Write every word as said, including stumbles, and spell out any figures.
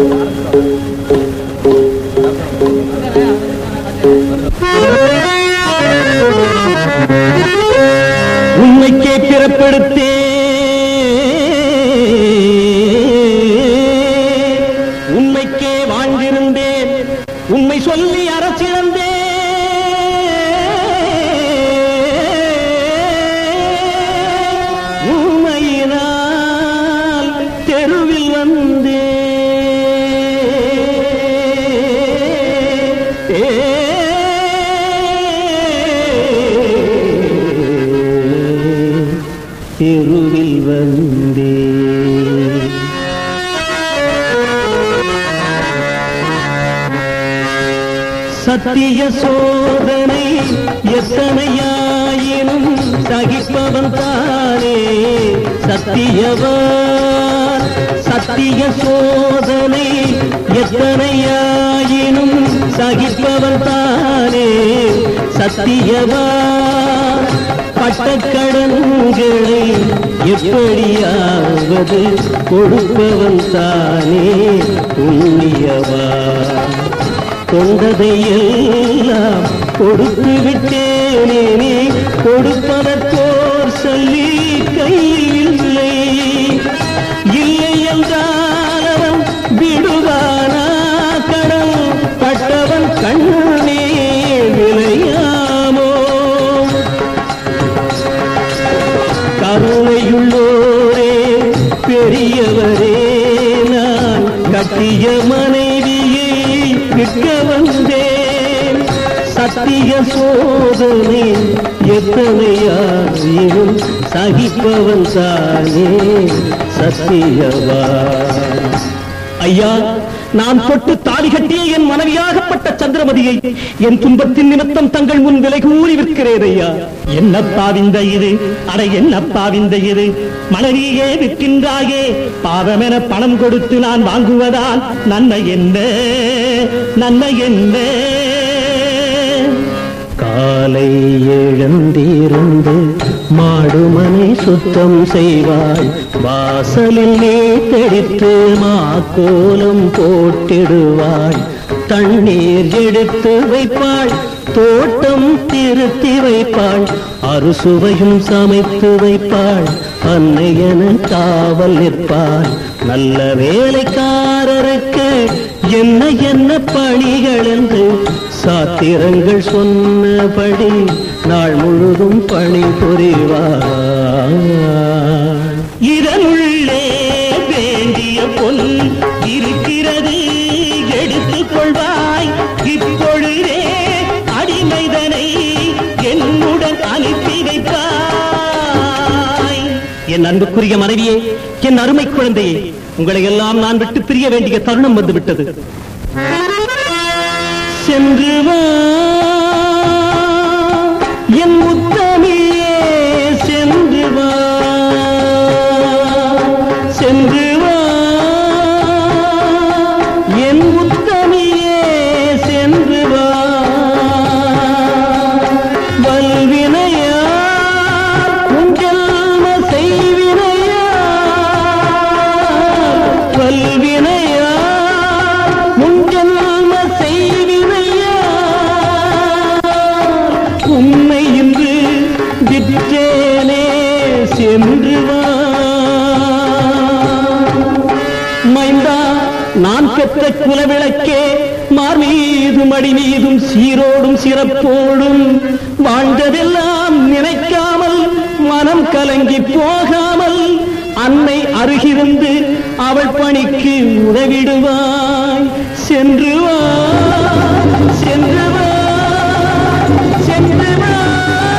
உண்மைக்கே பிறப்படுத்தே உண்மைக்கே வாழ்ந்திருந்தேன், உண்மை சொல்லி அரசிழந்தேன். உண்மையினால் தெருவில் வந்தேன். தெருவில் வந்தே சத்திய சோதனை எத்தனையாயினும் சகிப்பவன் தானே சத்தியவான். சத்திய சோதனை எத்தனையாயினும் சகிப்பவன் தானே சத்தியவான். பட்டக்கடன்களை எப்படியாவது கொடுப்பவன் தானே புண்ணியவான். கொண்டதை எல்லாம் கொடுத்து விட்டேனே, கொடுப்பதற்கோர் சொல்லி கையில் இல்லை. இல்லை என்றால் அவன் விடுவானா கடன் பட்டவன் கண்ணே விளையாமோ. கருணையுள்ளோரே பெரியவரே, நான் கட்டிய மனைவியை விற்க வந்தேன். சத்திய சோதனை எத்தனையாயினும் சகிப்பவன் தானே சத்தியவான். ஐயா, நான் தொட்டு தாலி கட்டிய என் மனைவியாகப்பட்ட சந்திரமதியை என் துன்பத்தின் நிமித்தம் தங்கள் முன் விலை கூறி விற்கிறேன் ஐயா. என்னப்பா விந்த இது, அட என்னப்பா விந்த இது, மனைவியே விற்கின்றாயே, பாவமென பணம் கொடுத்து நான் வாங்குவதால் நன்மை என்ன, நன்மை என்ன? காலை எழுந்திருந்து மாடுமனை சுத்தம் செய்வாள், வாசலில் நீ தெளித்து மாக்கோலம் போட்டிடுவாள். தண்ணீர் எடுத்து வைப்பாள், தோட்டம் திருத்தி வைப்பாள், அறுசுவையும் சமைத்து வைப்பாள். அன்னையன காவல் நிற்பாள். நல்ல வேலைக்காரருக்கு என்ன என்ன பணிகள் என்று சாத்திரங்கள் சொன்னபடி நாள் முழுதும் பணி புரிவாள். இதனுள்ளே வேண்டிய பொன் இருக்கிறது, எடுத்துக் கொள்வாய். இப்பொழுதே அடிமைதனை என்னுடன் அனுப்பி வைப்பாய். என் அன்புக்குரிய மனைவியே, என் அருமை குழந்தையே, உங்களை எல்லாம் நான் விட்டு பிரிய வேண்டிய தருணம் வந்துவிட்டது. சென்று வா என் முத்தமிழே, சென்று வா, சென்று வா என் முத்தமிழே, சென்று வா. வல்வினையா உஞ்சல்ம செய்வினையா, வல்வினையா முஞ்சல்ம செய்வினையா, உன்னை இன்று விற்றேனே, சென்று வா. மைந்தா, நான் பெற்ற குலவிளக்கே, மார் மீதும் அடி மீதும் சீரோடும் சிறப்போடும் வாழ்ந்ததெல்லாம் நினைக்காமல் மனம் கலங்கி போகாமல் அன்னை அருகிருந்து அவள் பணிக்கு உதவிடுவாய். சென்று வா, சென்று வா, சென்று வா.